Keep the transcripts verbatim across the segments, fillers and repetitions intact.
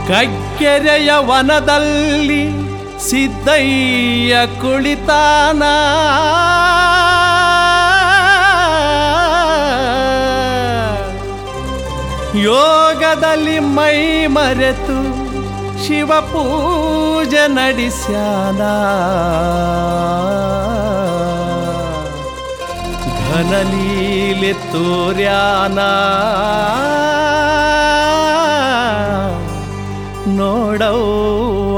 ಕಗ್ಗೆರೆಯ ವನದಲ್ಲಿ ಸಿದ್ದಯ್ಯ ಕುಳಿತಾನ ಯೋಗದಲ್ಲಿ ಮೈ ಮರೆತು ಶಿವ ಪೂಜೆ ನಡೆಸ್ಯಾನ ಘನಲೀಲೆ ತೋರ್ಯಾನ ನೋಡವ್ವ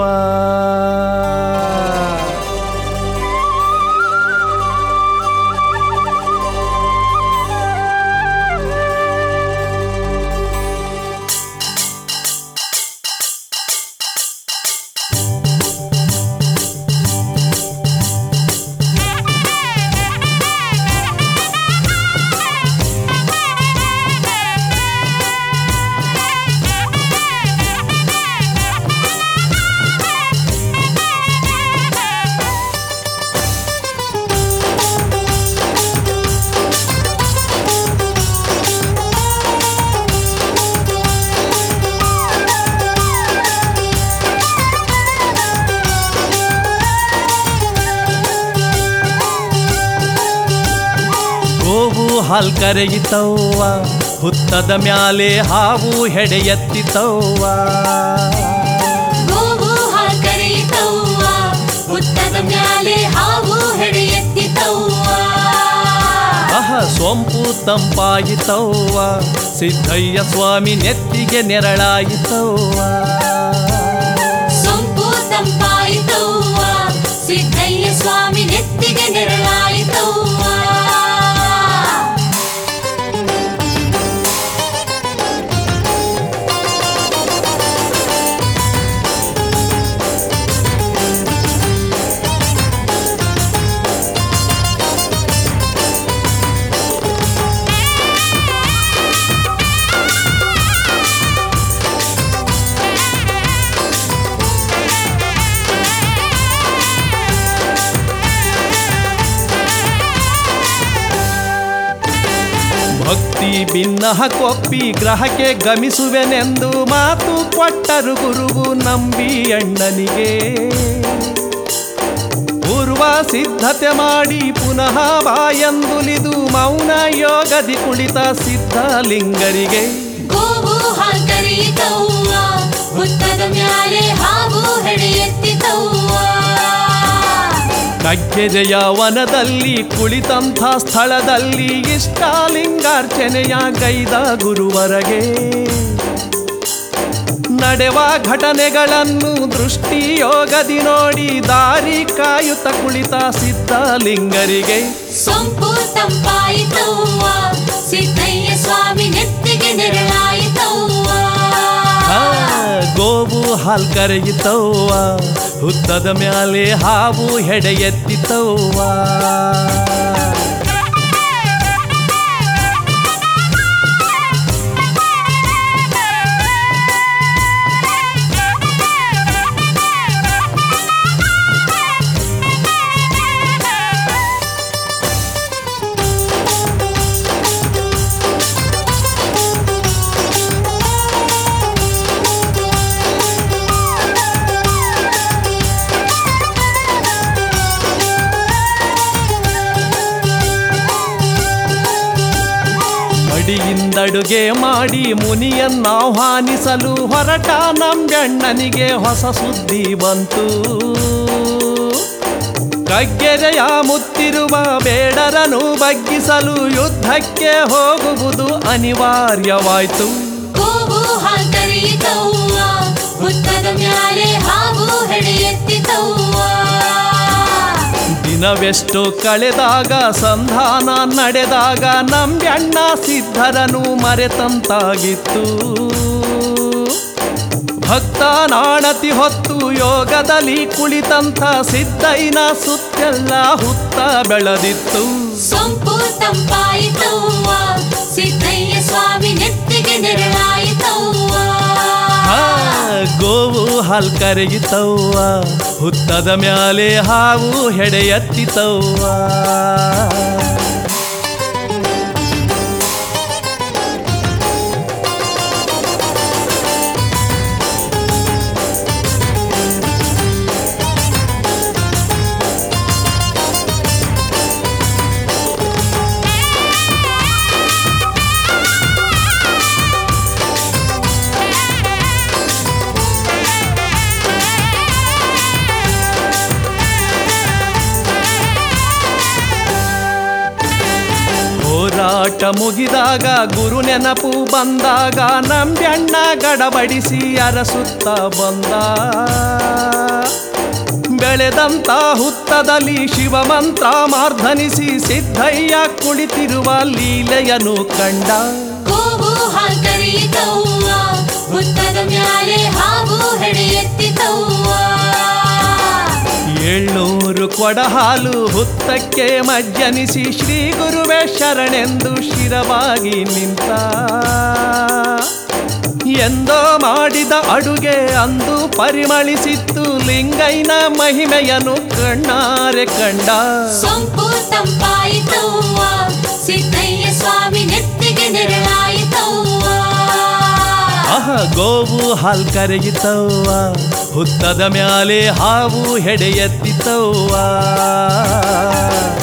ಗೋವು ಹಾಲ್ ಕರೆಯಿತವ್ವ ಹುತ್ತದ ಮ್ಯಾಲೆ ಹಾವು ಹೆಡೆ ಎತ್ತಿತವ್ವ ಗೋವು ಹಾಲ್ ಕರೆಯಿತವ್ವ ಹುತ್ತದ ಮ್ಯಾಲೆ ಹಾವು ಹೆಡೆ ಎತ್ತಿತವ್ವ ಆಹ ಸೊಂಪು ತಂಪಾಯಿತವ್ವ ಸಿದ್ದಯ್ಯ ಸ್ವಾಮಿ ನೆತ್ತಿಗೆ ನೆರಳಾಯಿತವ್ವ ಸೊಂಪು ತಂಪಾಯಿತವ್ವ ಸಿದ್ದಯ್ಯ ಸ್ವಾಮಿ ನೆತ್ತಿಗೆ ನೆರಳಾಯಿತವ್ವ ಭಕ್ತಿ ಭಿನ್ನಹ ಕೊಪ್ಪಿ ಗ್ರಹಕ್ಕೆ ಗಮಿಸುವೆನೆಂದು ಮಾತು ಕೊಟ್ಟರು ಗುರುವು ನಂಬಿ ಅಣ್ಣನಿಗೆ ಪೂರ್ವ ಸಿದ್ಧತೆ ಮಾಡಿ ಪುನಃ ಬಾಯಂದುಲಿದು ಮೌನ ಯೋಗದಿ ಕುಳಿತ ಸಿದ್ಧಲಿಂಗರಿಗೆ ಗೋವು ಹಾಲ್ ಕರೆಯಿತವ್ವ ಹುತ್ತದ ಮ್ಯಾಲೆ ಹಾವು ಹೆಡೆ ಎತ್ತಿತವ್ವ ಕಗ್ಗೆರೆಯ ವನದಲ್ಲಿ ಕುಳಿತಂಥ ಸ್ಥಳದಲ್ಲಿ ಇಷ್ಟಲಿಂಗಾರ್ಚನೆಯ ಗೈದ ಗುರುವರಗೆ ನಡೆವ ಘಟನೆಗಳನ್ನು ದೃಷ್ಟಿಯೋಗದಿ ನೋಡಿ ದಾರಿ ಕಾಯುತ್ತ ಕುಳಿತ ಸಿದ್ಧಲಿಂಗರಿಗೆ ಸೊಂಪು ತಂಪಾಯಿತವ್ವ ಸಿದ್ದಯ್ಯ ಸ್ವಾಮಿ ನೆತ್ತಿಗೆ ನೆರಳಾಯಿತವ್ವ ಗೋವು ಹಾಲ್ ಕರೆಯಿತವ್ವ ಹುತ್ತದ ಮ್ಯಾಲೆ ಹಾವು ಹೆಡೆ ಎತ್ತಿತವ್ವ ಅಡಿಯಿಂದಡುಗೆ ಮಾಡಿ ಮುನಿಯನ್ನಾಹ್ವಾನಿಸಲು ಹೊರಟ ನಂಬ್ಯಣ್ಣನಿಗೆ ಹೊಸ ಸುದ್ದಿ ಬಂತು ಕಗ್ಗೆರೆಯ ಮುತ್ತಿರುವ ಬೇಡರನು ಬಗ್ಗಿಸಲು ಯುದ್ಧಕ್ಕೆ ಹೋಗುವುದು ಅನಿವಾರ್ಯವಾಯ್ತು ಗೋವು ಹಾಲ್ ಕರೆಯಿತವ್ವ ಹುತ್ತದ ಮ್ಯಾಲೆ ಹಾವು ಹೆಡೆ ಎತ್ತಿತವ್ವ ದಿನವೆಷ್ಟೋ ಕಳೆದಾಗ ಸಂಧಾನ ನಡೆದಾಗ ನಂಬ್ಯಣ್ಣ ಸಿದ್ಧರನು ಮರೆತಂತಾಗಿತ್ತು ಭಕ್ತ ನಾಣತಿ ಹೊತ್ತು ಯೋಗದಲ್ಲಿ ಕುಳಿತಂಥ ಸಿದ್ದಯ್ಯನ ಸುತ್ತೆಲ್ಲ ಹುತ್ತ ಬೆಳೆದಿತ್ತು ಸೊಂಪು ತಂಪಾಯಿತವ್ವ ಸಿದ್ದಯ್ಯ ಸ್ವಾಮಿ ನೆತ್ತಿಗೆ ನೆರಳಾಯಿತವ್ವ ಗೋವು ಹಾಲ್ ಕರೆಯಿತವ್ವ ಹುತ್ತದ ಮ್ಯಾಲೆ ಹಾವು ಹೆಡೆ ಎತ್ತಿತವ್ವ ಪಾಠ ಮುಗಿದಾಗ ಗುರು ನೆನಪು ಬಂದಾಗ ನಂಬ್ಯಣ್ಣ ಗಡಬಡಿಸಿ ಅರಸುತ್ತ ಬಂದ. ಬೆಳೆದಂತ ಹುತ್ತದಲ್ಲಿ ಶಿವಮಂತ್ರ ಮಾರ್ಧನಿಸಿ ಸಿದ್ಧಯ್ಯ ಕುಳಿತಿರುವ ಲೀಲೆಯನು ಕಂಡ. ಗೋವು ಹಾಲ್ ಕರೆಯಿತವ್ವ, ಹುತ್ತದ ಮ್ಯಾಲೆ ಹಾವು ಹೆಡೆ ಎತ್ತಿತವ್ವ. ಏಳ್ನೂರು ಕೊಡ ಹಾಲು ಹುತ್ತಕ್ಕೆ ಮಜ್ಜನಿಸಿ ಶ್ರೀ ಗುರುವೇ ಶರಣೆಂದು ಶಿರವಾಗಿ ನಿಂತ. ಎಂದೋ ಮಾಡಿದ ಅಡುಗೆ ಅಂದು ಪರಿಮಳಿಸಿತ್ತು, ಲಿಂಗೈನ ಮಹಿಮೆಯನು ಕಣ್ಣಾರೆ ಕಂಡ. ಸೊಂಪು ತಂಪಾಯಿತವ್ವ, ಸಿದ್ದಯ್ಯ ಸ್ವಾಮಿ ನೆತ್ತಿಗೆ ನೆರಳಾಯಿತವ್ವ. ಆಹ ಗೋವು ಹಾಲ್ ಕರೆಯಿತವ್ವ, ಹುತ್ತದ ಮ್ಯಾಲೆ ಹಾವು ಹೆಡೆ ಎತ್ತಿತವ್ವ.